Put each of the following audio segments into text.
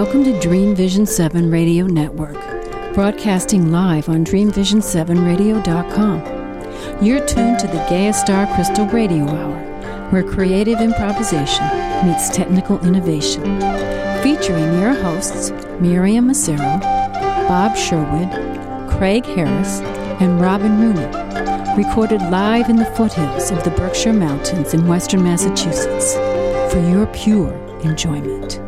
Welcome to Dream Vision 7 Radio Network, broadcasting live on DreamVision7Radio.com. You're tuned to the Gaia Star Crystal Radio Hour, where creative improvisation meets technical innovation. Featuring your hosts, Miriam Massaro, Bob Sherwood, Craig Harris, and Robin Rooney. Recorded live in the foothills of the Berkshire Mountains in western Massachusetts for your pure enjoyment.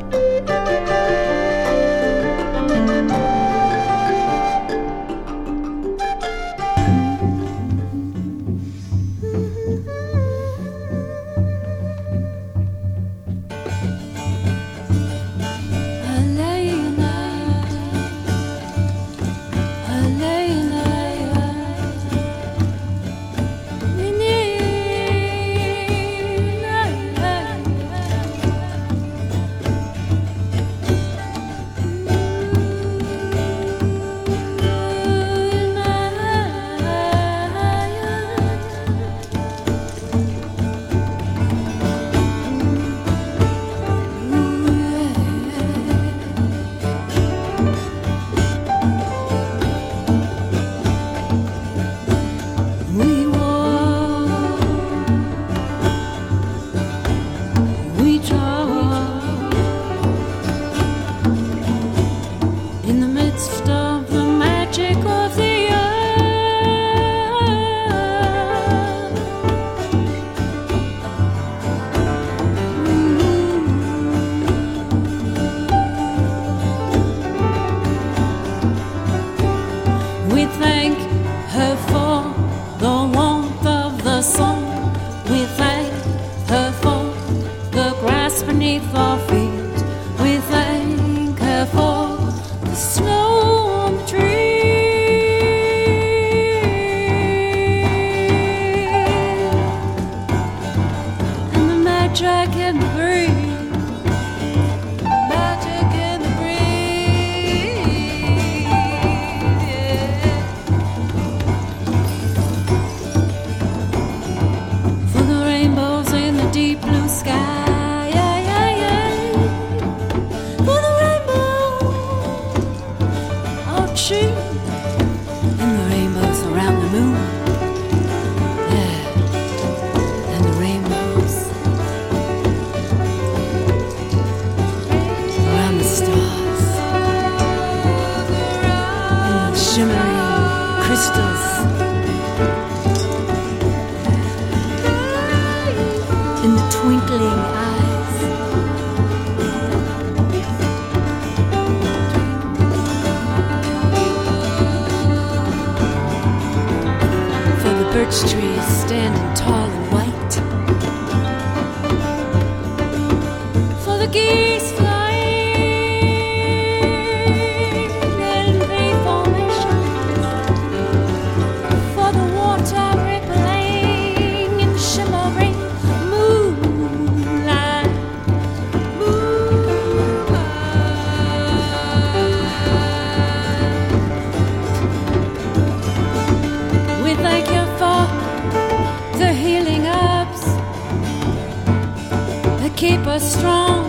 Keep us strong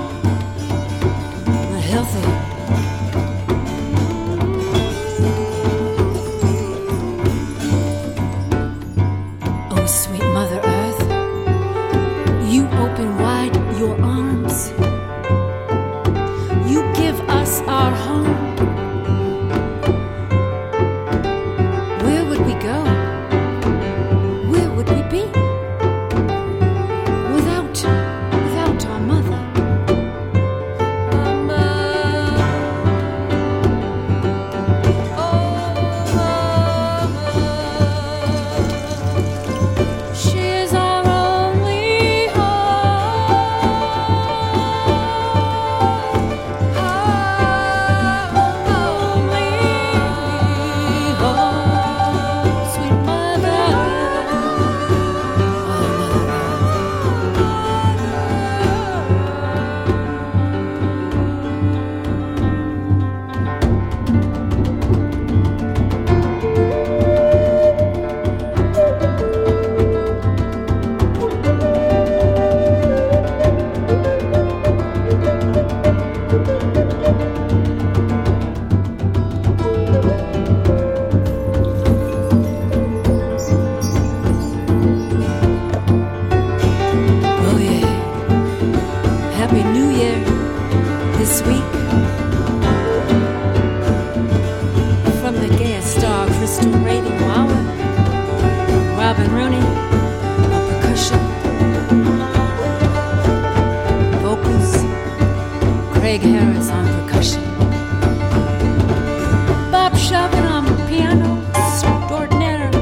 and healthy. Oh, sweet Mother Earth, you open wide your arms. You give us our home. Where would we go? Where would we be? Without our mother. Crystal Radio Hour. Robin Rooney on percussion. Vocals, Craig Harris on percussion. Bob Chauvin on piano extraordinaire.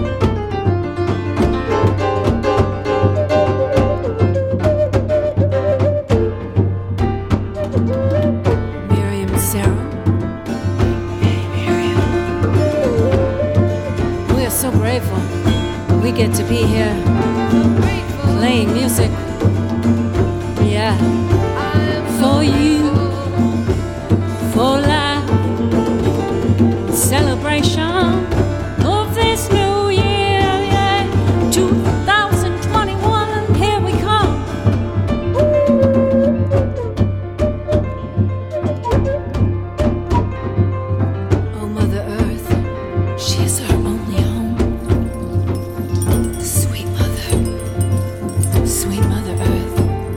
Miriam Sarah. So grateful we get to be here playing music, yeah, for you, for life, celebration of this new year, yeah, 2021, here we come. Oh, Mother Earth, she is our only home. Sweet Mother Earth.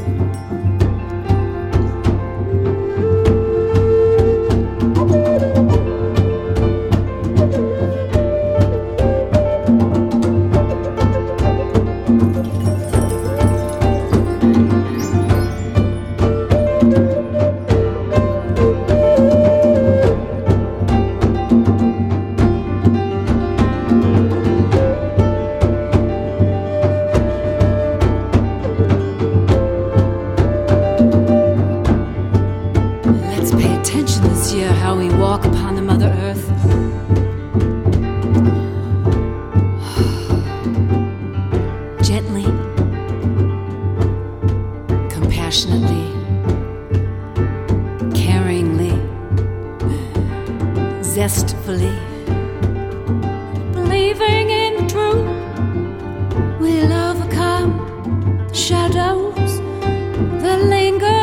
How we walk upon the Mother Earth. Gently, compassionately, caringly, zestfully, believing in the truth, we'll overcome the shadows that linger.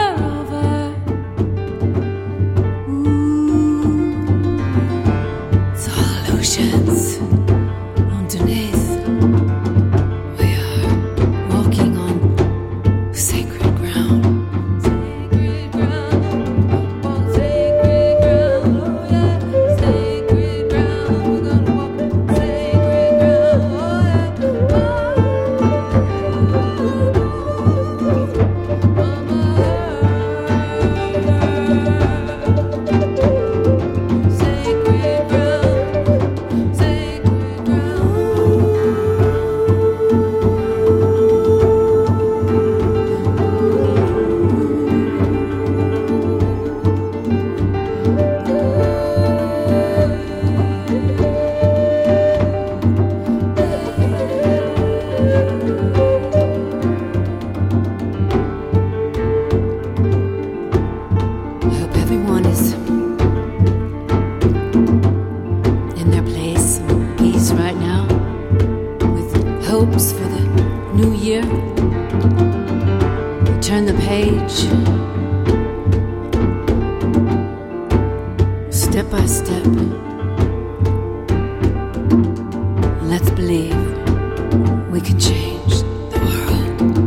Underneath, we are walking on sacred ground. Sacred ground, on sacred ground, oh yeah, sacred ground. We're gonna walk on sacred ground, oh hopes for the new year. Turn the page, step by step. Let's believe we can change the world.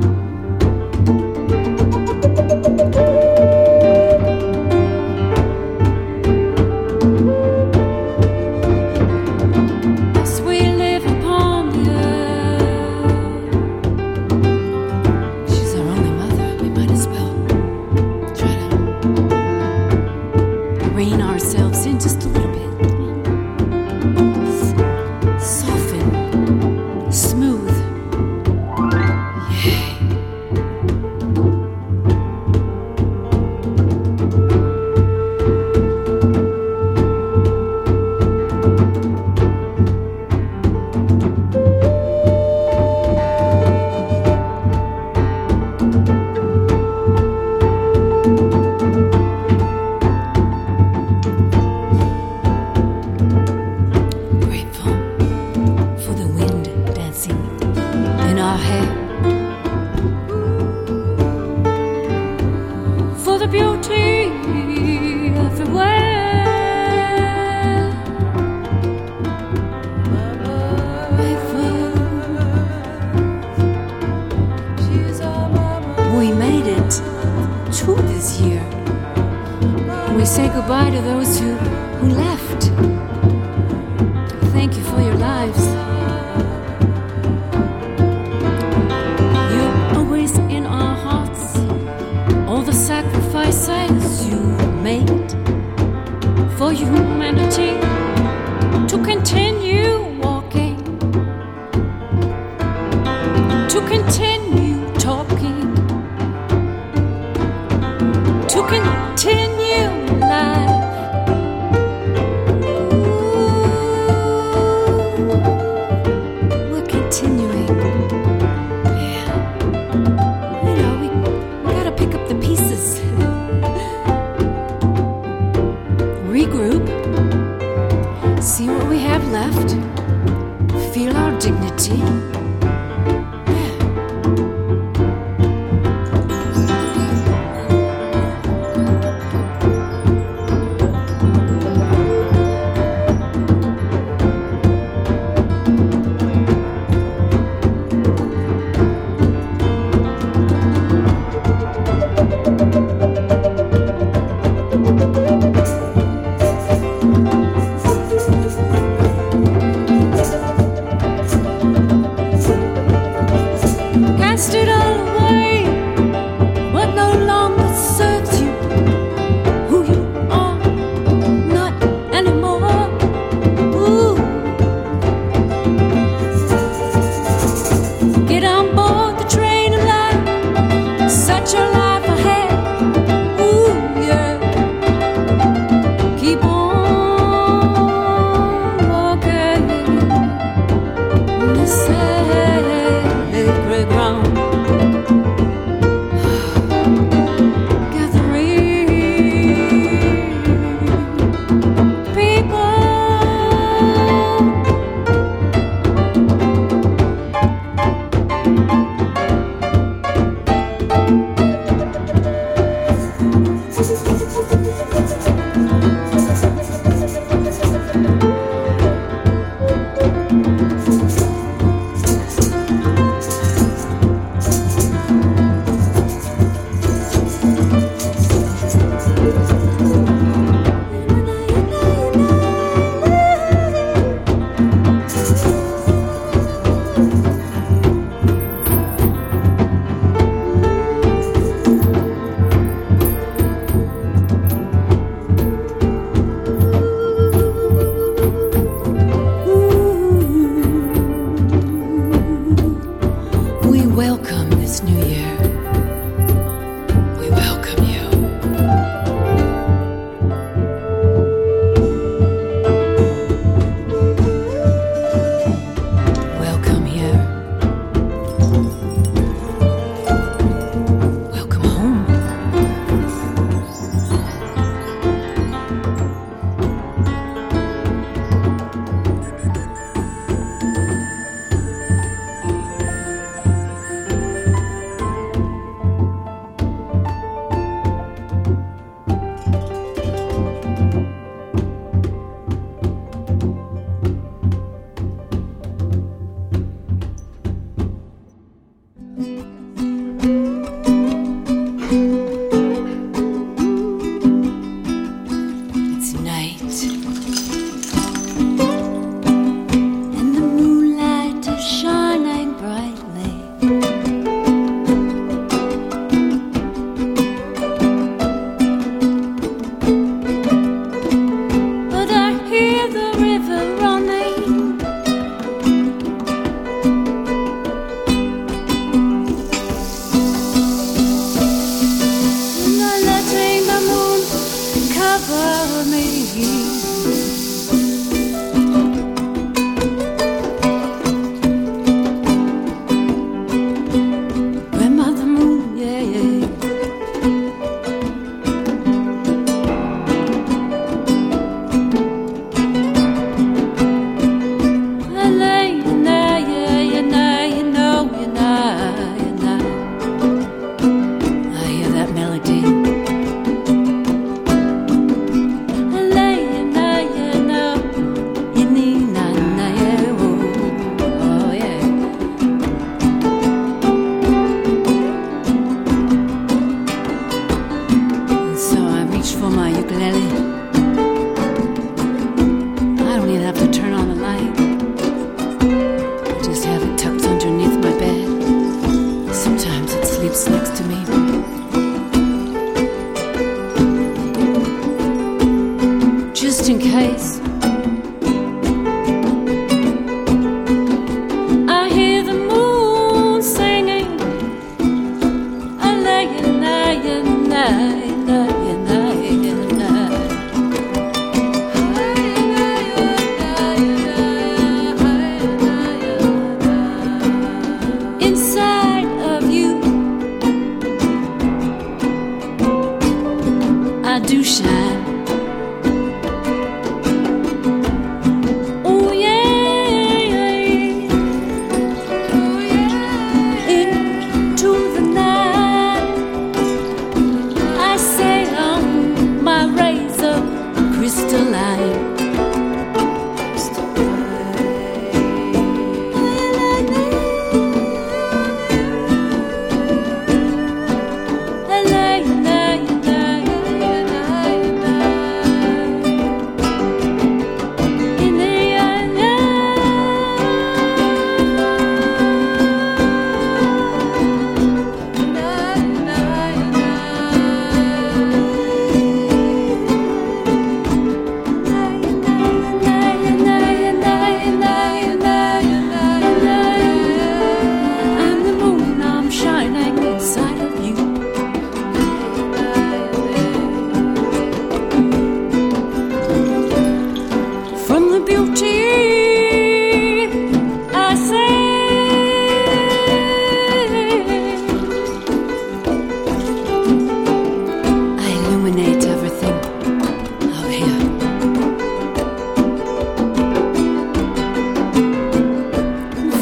Ourselves in just a little bit. Soften, smooth. Yay. For the beauty everywhere, we made it to this year. We say goodbye to those who left. Thank you for your lives. You're always in our hearts. All the sacrifices you made for humanity to continue walking, to continue talking, to continue life. We're continuing. Yeah. You know, we gotta pick up the pieces. Regroup. See what we have left. Feel our dignity.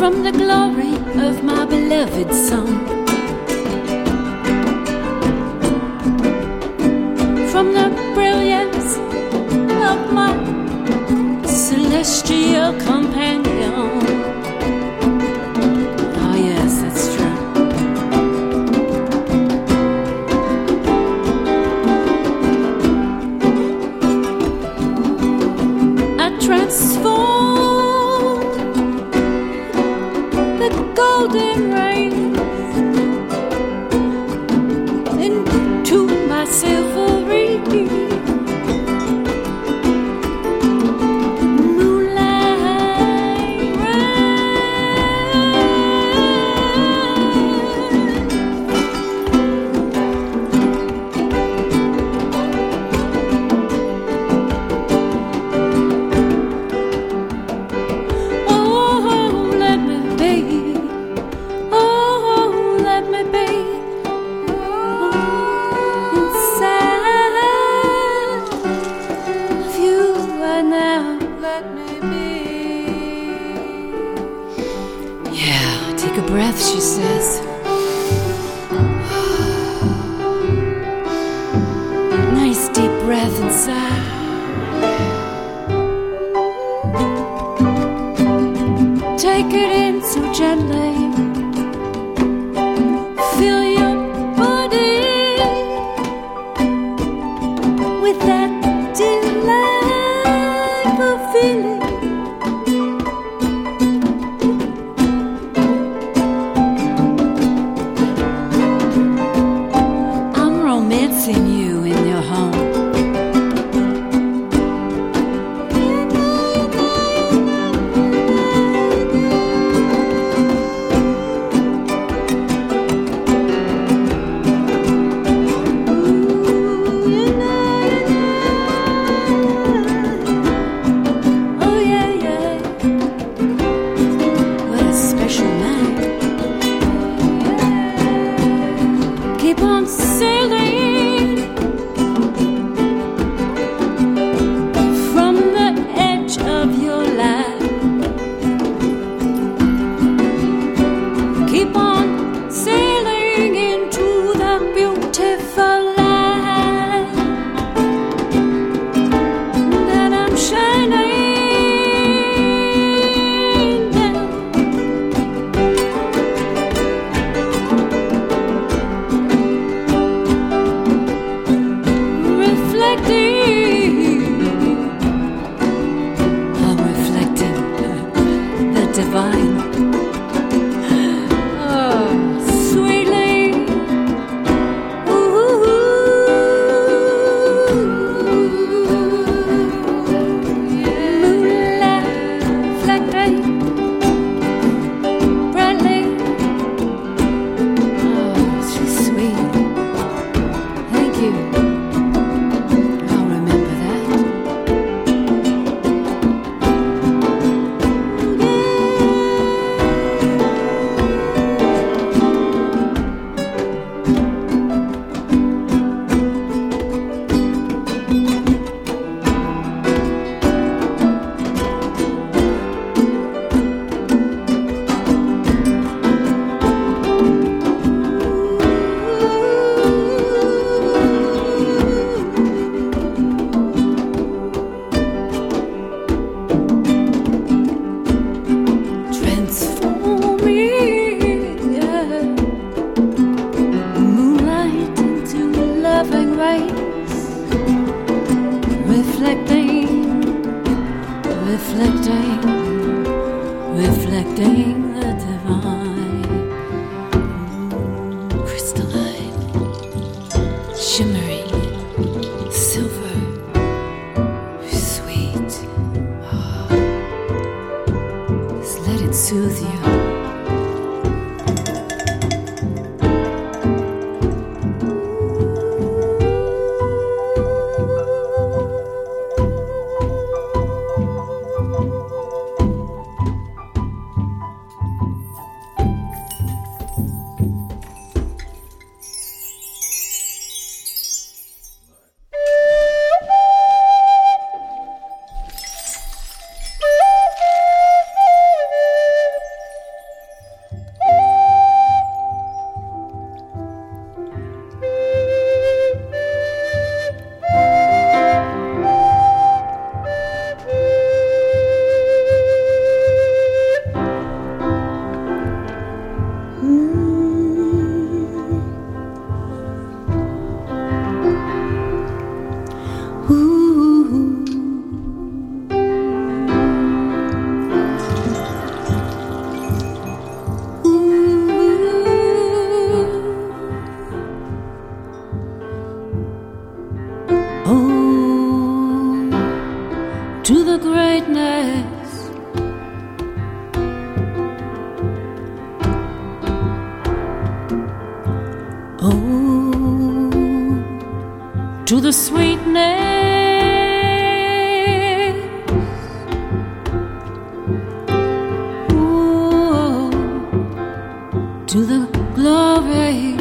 from the glory of my beloved Son, from the brilliance of my celestial companion. Oh yes, that's true. I transform the golden rays into my silvery moonlight Oh, let me be. Oh, let me be. Inside of you right now. Let me be. Yeah, take a breath, she says. Nice deep breath inside. Take it in so gently. Feel your body with that delightful feeling. I'm romancing you in your home. Oh yeah, yeah. What a special night. Keep on sailing from the edge of your life. Keep on sailing into the beautiful light that I'm shining down. I'm reflecting the divine. Oh, sweetly. Moonlight reflecting brightly. Oh, she's sweet. Thank you. I'll remember that. Transforming, yeah. Moonlight into loving rays, reflecting, reflecting, reflecting the divine. Crystalline, shimmering, silver, sweet. Just let it soothe you. to the sweetness, ooh, to the glory.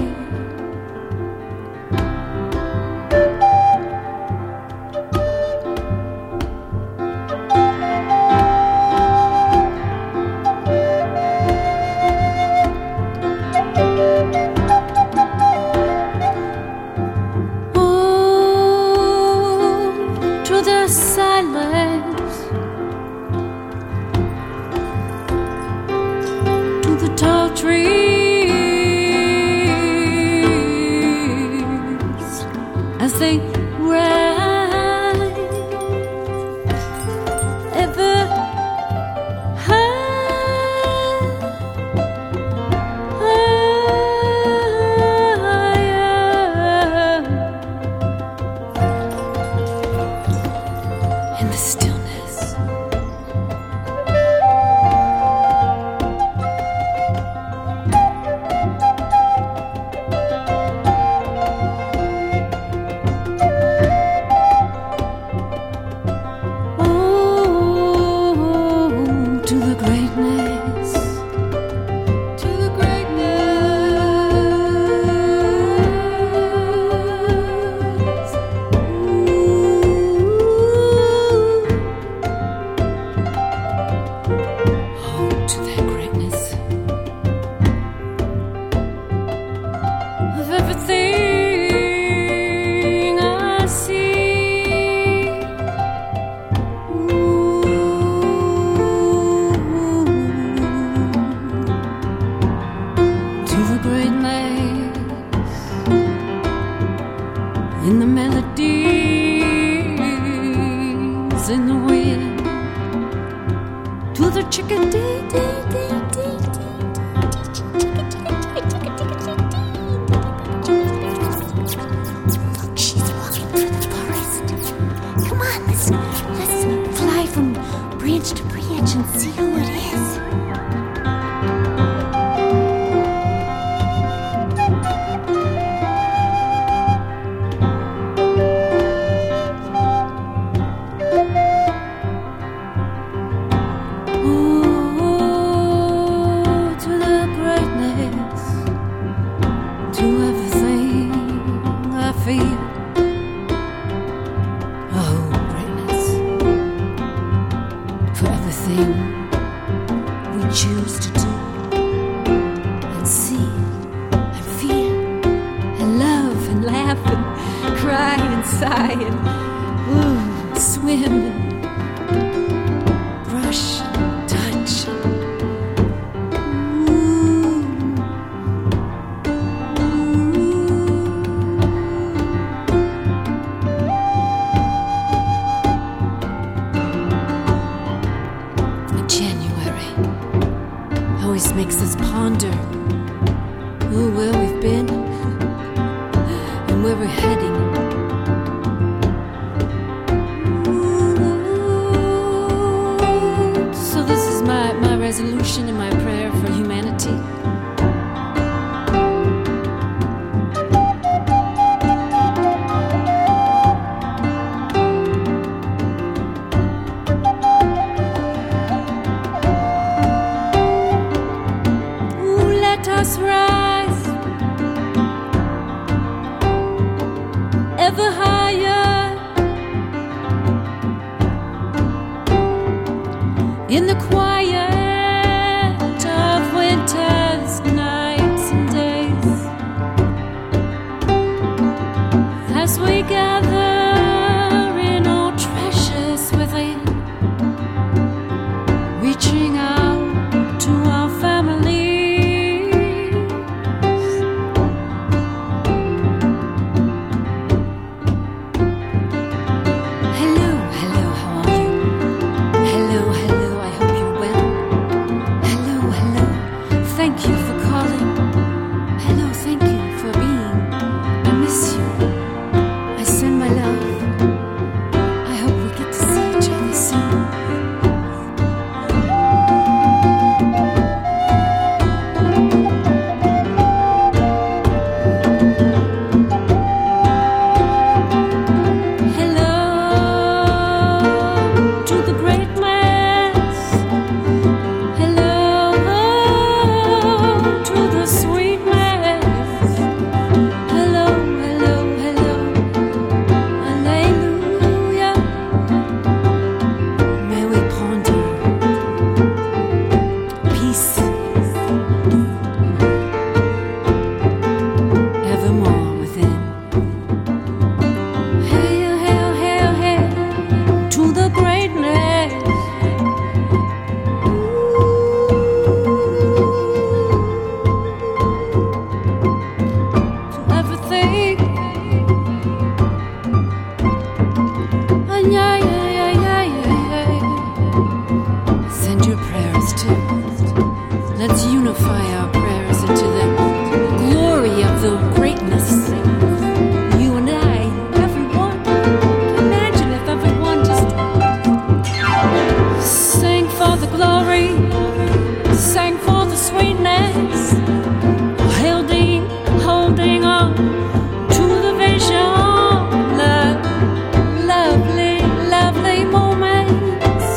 In the quiet prayers too. Let's unify our prayers into the glory of the greatness. You and I, everyone. Imagine if everyone just sang for the glory, sang for the sweetness, holding on to the vision. Lovely moments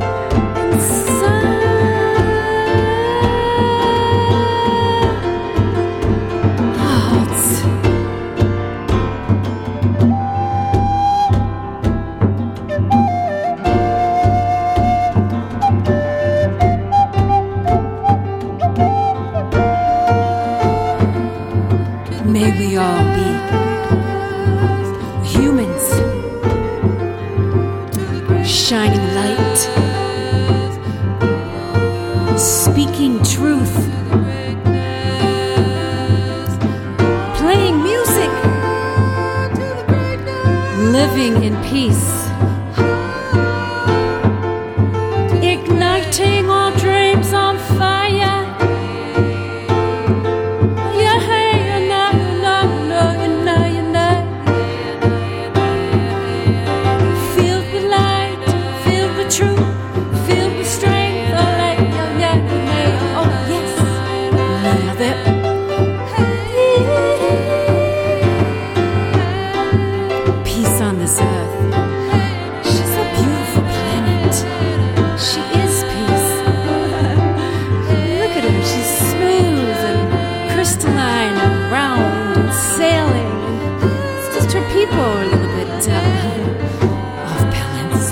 May we all be humans, shining light, speaking truth, playing music, living in peace, igniting our dreams on fire. People are a little bit off balance.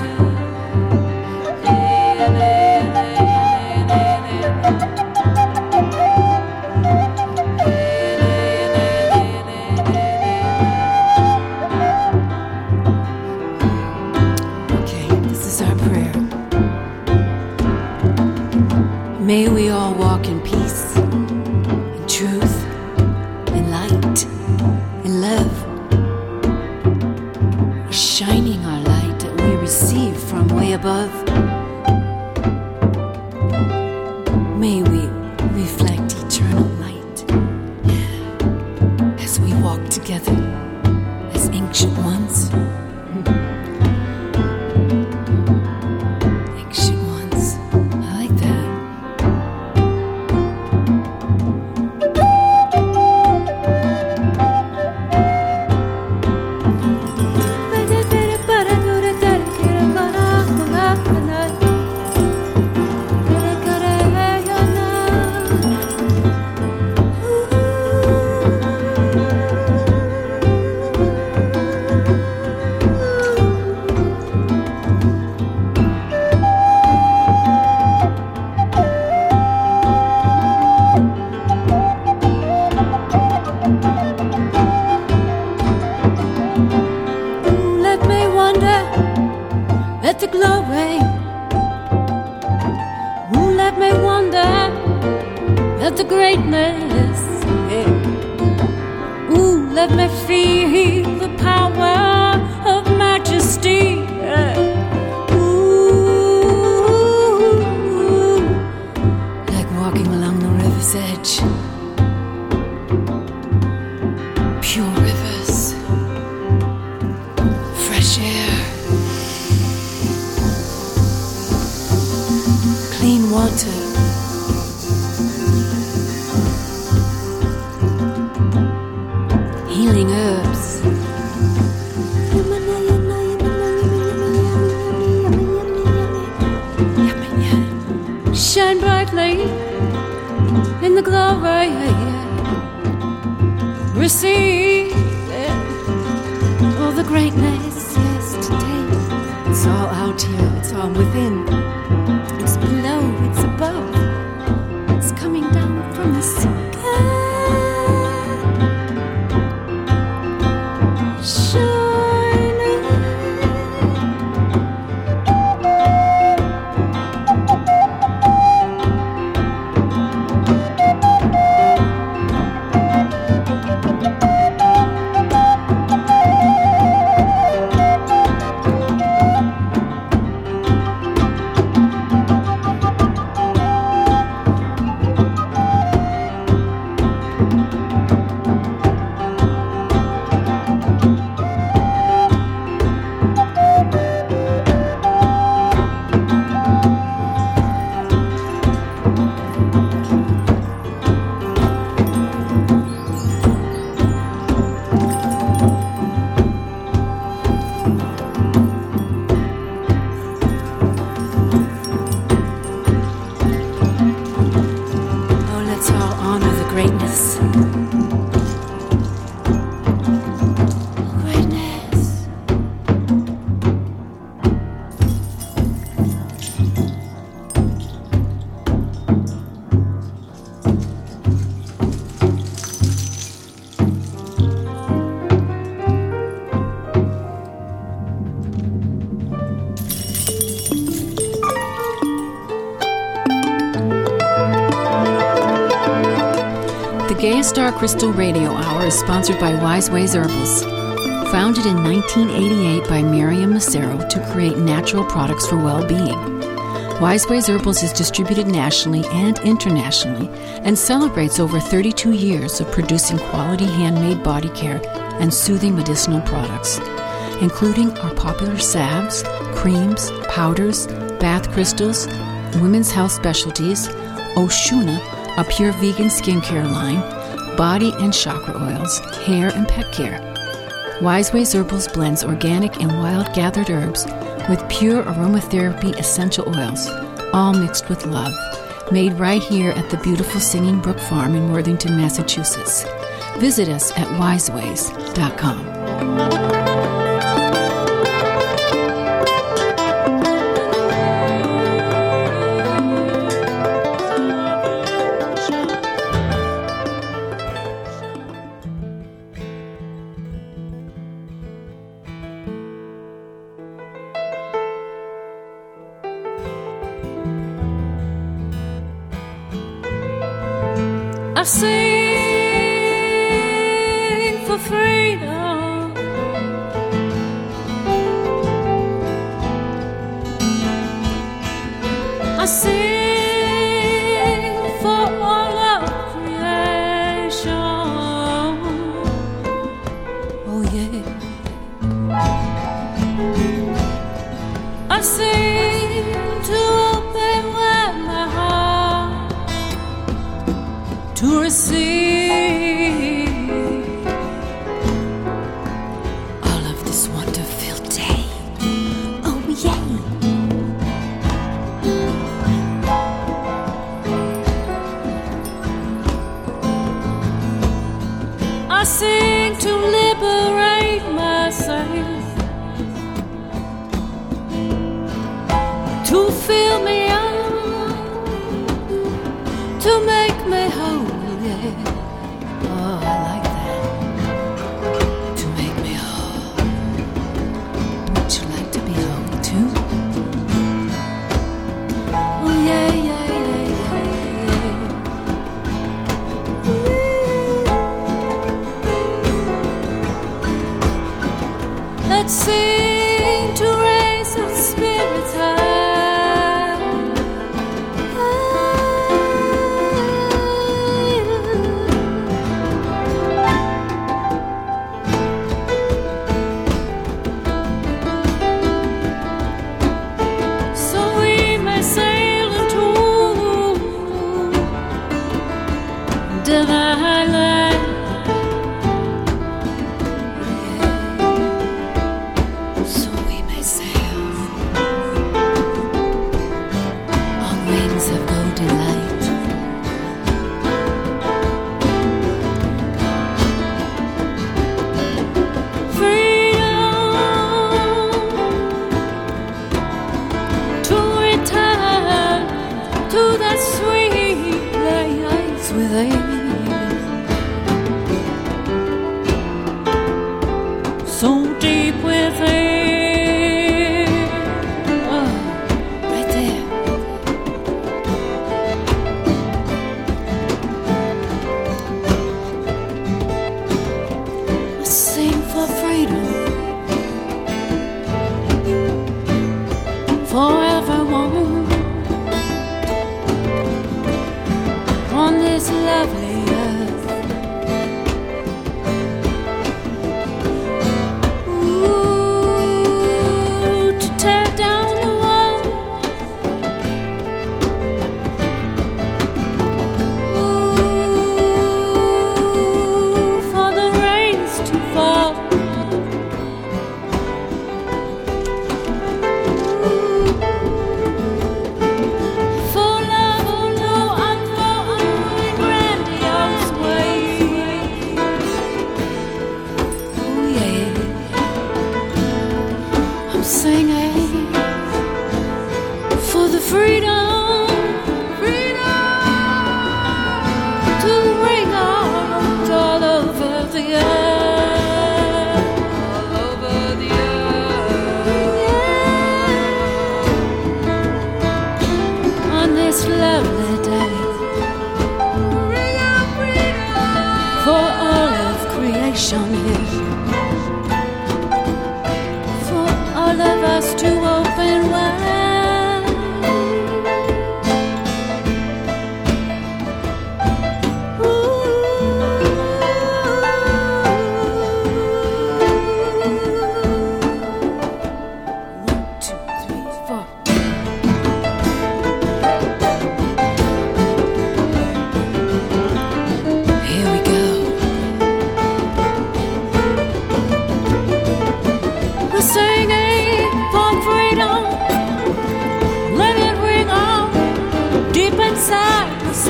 Okay, this is our prayer. May we all walk in peace, in truth, in light, in love. Shining our light that we receive from way above. May we reflect eternal light as we walk together as ancient ones. Ancient ones. I like that. Let the glory, let me wonder at the greatness. Yeah. Ooh, let me feel the power of majesty. Yeah. Ooh, like walking along the river's edge. Pure rivers, fresh air, clean water, healing herbs, shine brightly in the glory. Receive all the greatness, yes, today. It's all out here, it's all within. It's below, it's above. It's coming down from the sky. The Gaia Star Crystal Radio Hour is sponsored by Wise Ways Herbals. Founded in 1988 by Miriam Massaro to create natural products for well-being. Wise Ways Herbals is distributed nationally and internationally and celebrates over 32 years of producing quality handmade body care and soothing medicinal products, including our popular salves, creams, powders, bath crystals, women's health specialties, Oshuna, a pure vegan skincare line, body and chakra oils, hair and pet care. Wise Ways Herbals blends organic and wild gathered herbs with pure aromatherapy essential oils, all mixed with love, made right here at the beautiful Singing Brook Farm in Worthington, Massachusetts. Visit us at wiseways.com. I sing for freedom. I sing for all of creation. Oh yeah. I sing to open wide my heart to receive all of this wonderful day. Oh yeah. I sing to liberate myself, to fill me up, to make me whole. Oh, I like that. To make me whole. Would you like to be whole too? Oh yeah, yeah, yeah, yeah, yeah. Let's sing to raise our spirits high.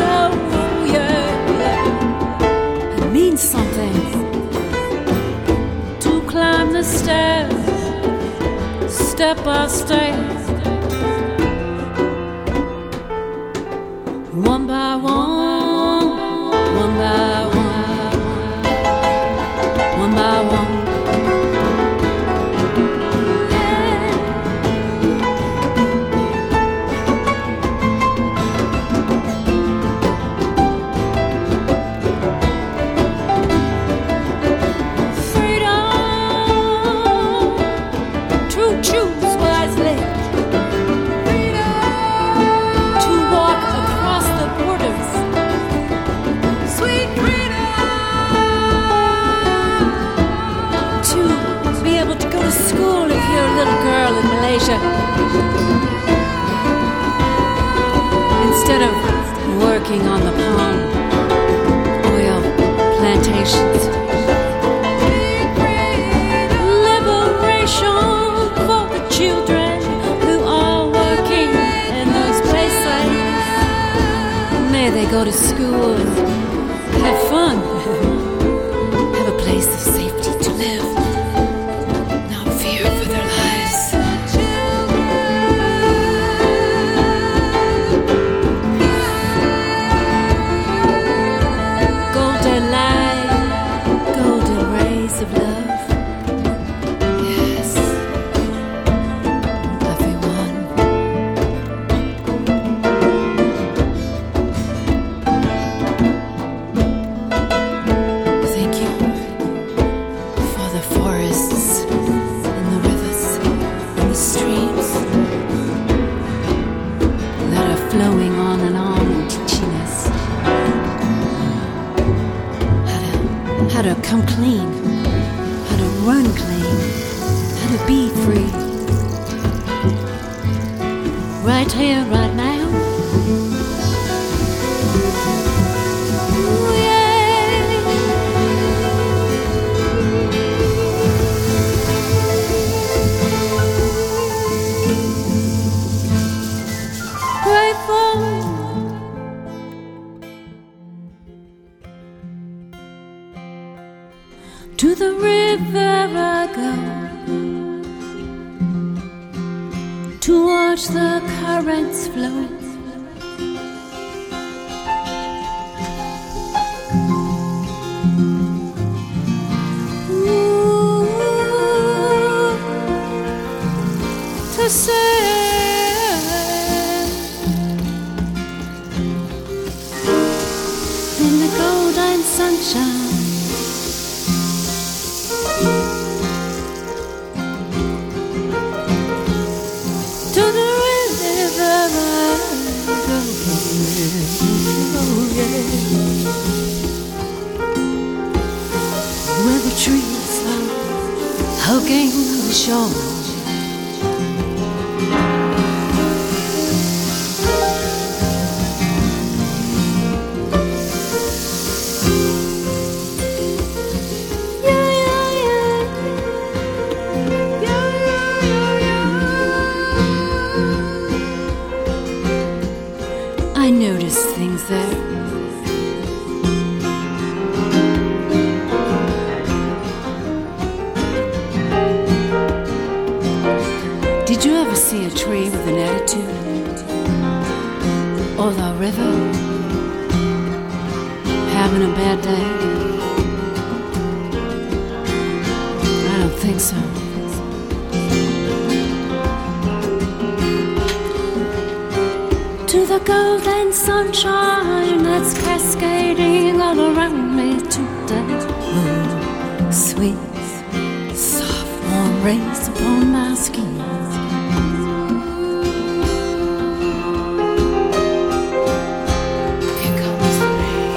so, yeah, it means something to climb the stairs, step by step, one by one, one by one, one by one. Instead of working on the palm oil plantations. Liberation for the children who are working in those places. May they go to school and have fun, have a place of safety to live. How to come clean, how to run clean, how to be free. Right here, right now. Ooh, yeah. Grateful. To the river I go to watch the currents flow. Ooh, to sail in the golden sunshine. Where the trees are hugging the shore. I noticed things there. Did you ever see a tree with an attitude? Or the river having a bad day? I don't think so. To the golden sunshine that's cascading all around me today. Oh, sweet, soft, warm rays upon my skin. Here comes the rain.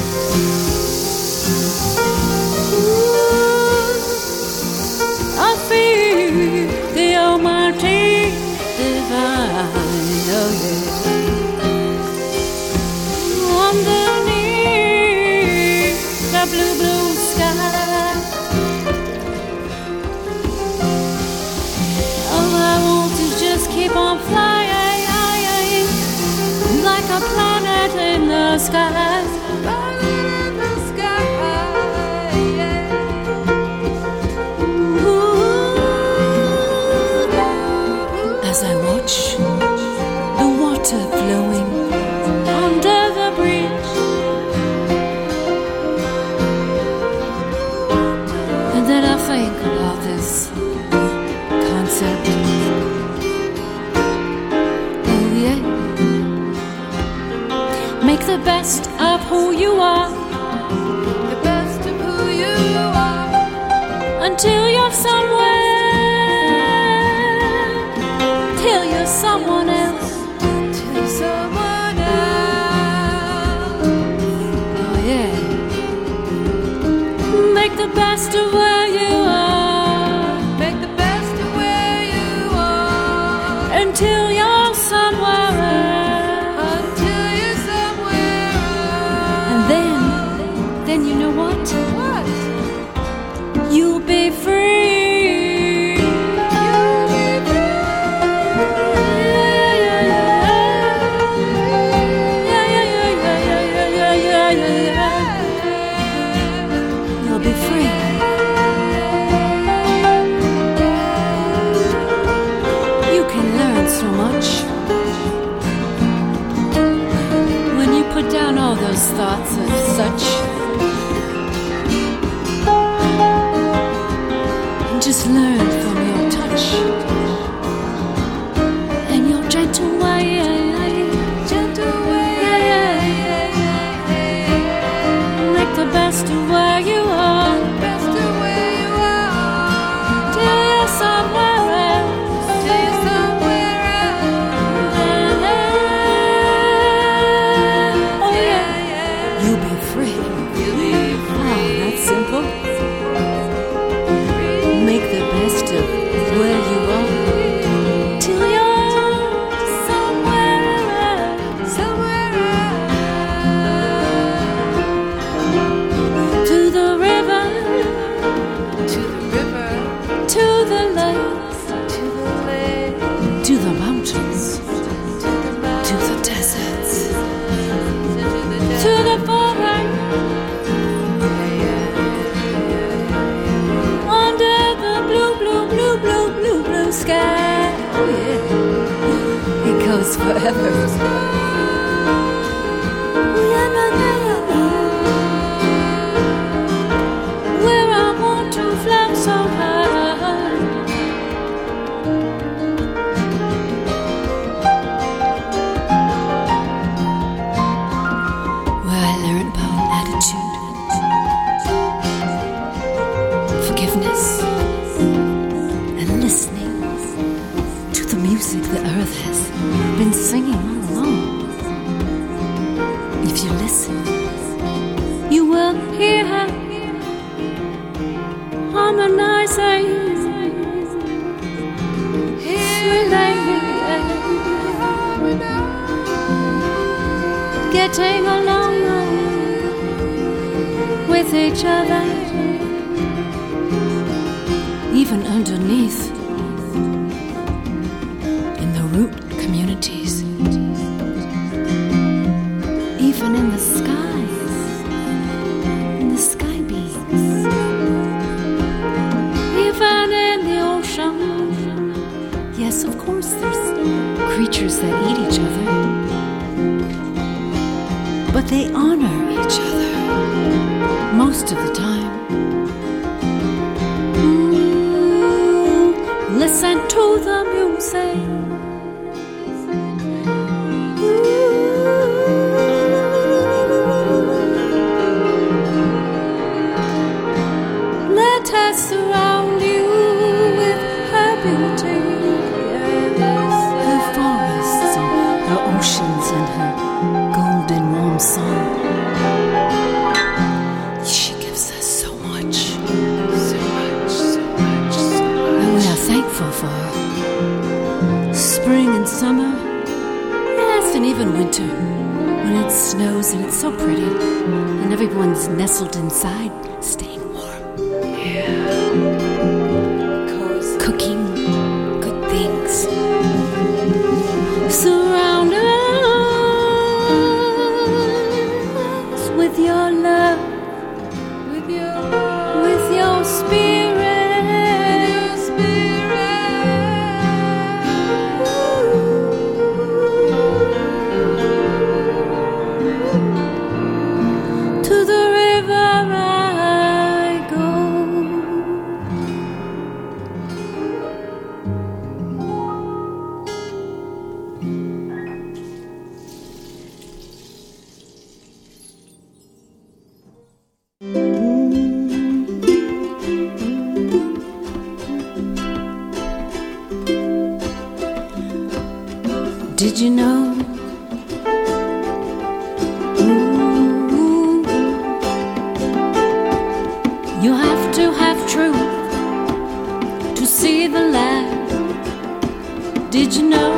Ooh, I feel the Almighty divine. Oh yeah. Underneath the blue, blue sky. All I want is just keep on flying like a planet in the sky, violet in the sky, yeah. Ooh. As I watch the water flowing under the bridge, and then I think about this concept. Oh yeah. Make the best of who you are, the best of who you are, until you're somewhere, till you're someone else, till someone else. Oh yeah. Make the best of where you are, make the best of where you are, until you're somewhere else, until you're somewhere else. And then you know what? What? You'll be free. You'll be free. You'll be free. You can learn so much when you put down all those thoughts of such, and just learn from your touch and your gentle way, gentle way. Make the best of where you are, best of where you are, till you're somewhere else, till you're somewhere else. Oh yeah, you'll be free. You'll be free. Oh, that's simple. Make the best of where you are, till you're somewhere else, somewhere else. To the river, to the river, to the lakes, to the lakes, to the mountains, to the deserts, to the forest, under the blue, blue, blue, blue, blue, blue sky. Oh yeah, it goes forever. Where I want to fly so high. Where I learn about attitude, forgiveness, and listening to the music the earth has been singing all along. If you listen, you will hear her harmonizing, getting along with each other, even underneath in the root communities, even in the skies, in the sky beams, even in the ocean. Yes, of course, there's creatures that eat each other, but they honor each other most of the time. Listen to the music. Let us surround you with her beauty, her forests and her oceans and her golden warm sun. She gives us so much, so much, so much, so much. And we are thankful for her. Spring and summer, yes, and even winter, when it snows and it's so pretty, and everyone's nestled inside, staying warm. Yeah. Cooking good things. Surrounded with your love, with your spirit. Did you know? Ooh, you have to have truth to see the light. Did you know?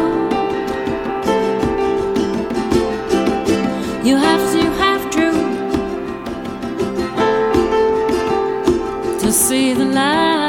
You have to have truth to see the light.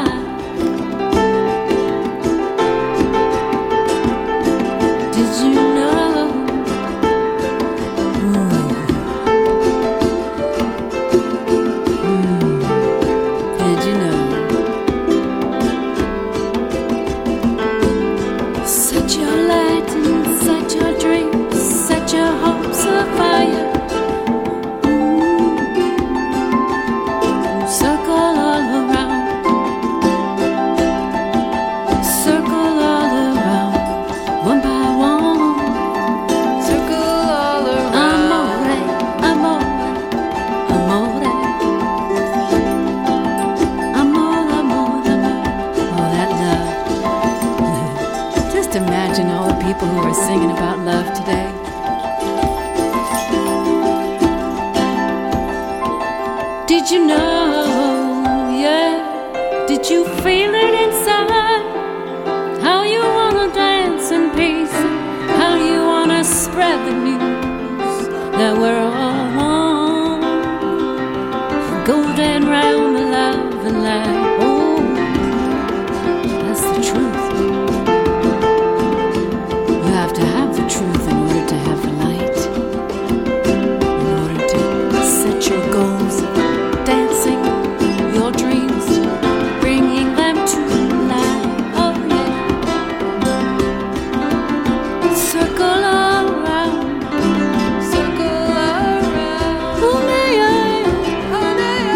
Imagine all the people who are singing about love today. Did you know, yeah, did you feel it inside? How you wanna dance in peace, how you wanna spread the news that we're all one. Golden round the love and light, oh, that's the truth. To have the truth in order to have the light, in order to set your goals, dancing your dreams, bringing them to life. Oh yeah, circle around, circle around. Oh yeah, oh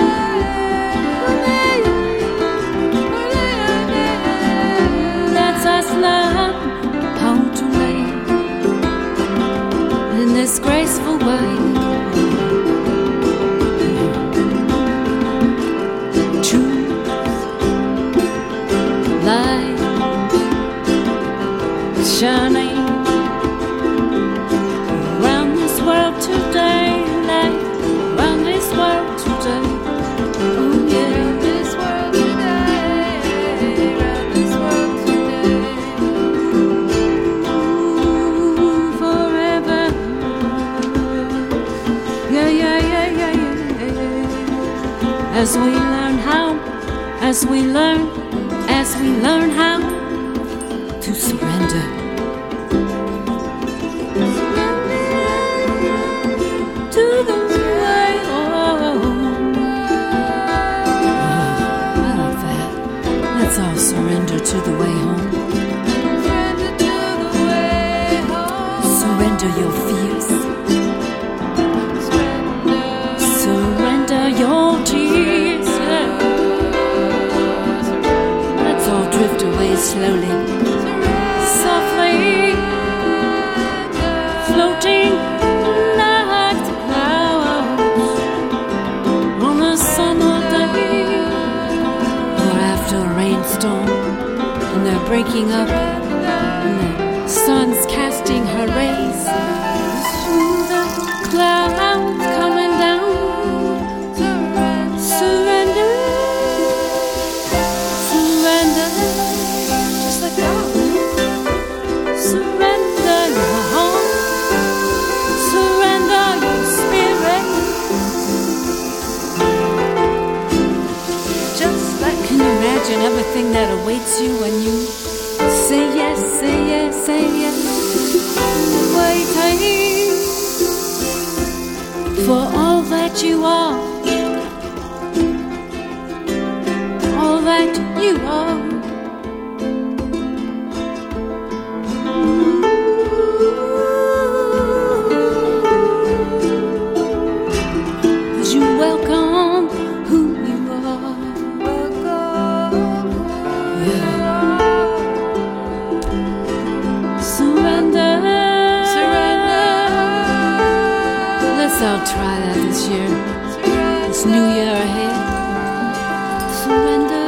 yeah, that's us love. How to in this graceful way, truth, light, shining around this world today, light around this world today. Oh yeah, around this world today, around this world today. Ooh, forever. As we learn how to surrender. To the way home. I like that. Let's all surrender to the way home. Surrender your fears. Surrender your tears. Let's all drift away slowly, softly, floating like the clouds on a summer day, or after a rainstorm, and they're breaking up, and the sun's casting her rays through the clouds coming down. Surrender, surrender, just like that. Surrender your heart, surrender your spirit. Just like, can you imagine everything that awaits you when you say yes, say yes, say yes. Waiting for all that that you are, all that you are. As you welcome who you are, yeah. Surrender. Let's all try that this year, this new year ahead. Surrender.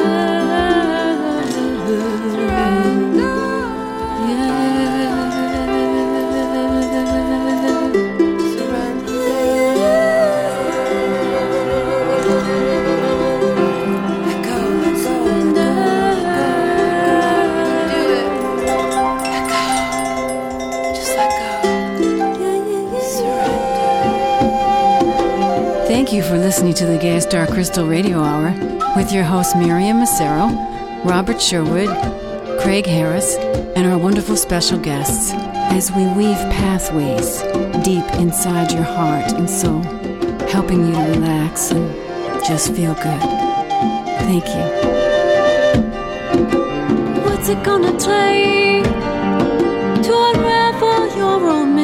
Thank you for listening to the Gay Star Crystal Radio Hour with your hosts Miriam Massaro, Robert Sherwood, Craig Harris, and our wonderful special guests as we weave pathways deep inside your heart and soul, helping you to relax and just feel good. Thank you. What's it gonna take to unravel your romance?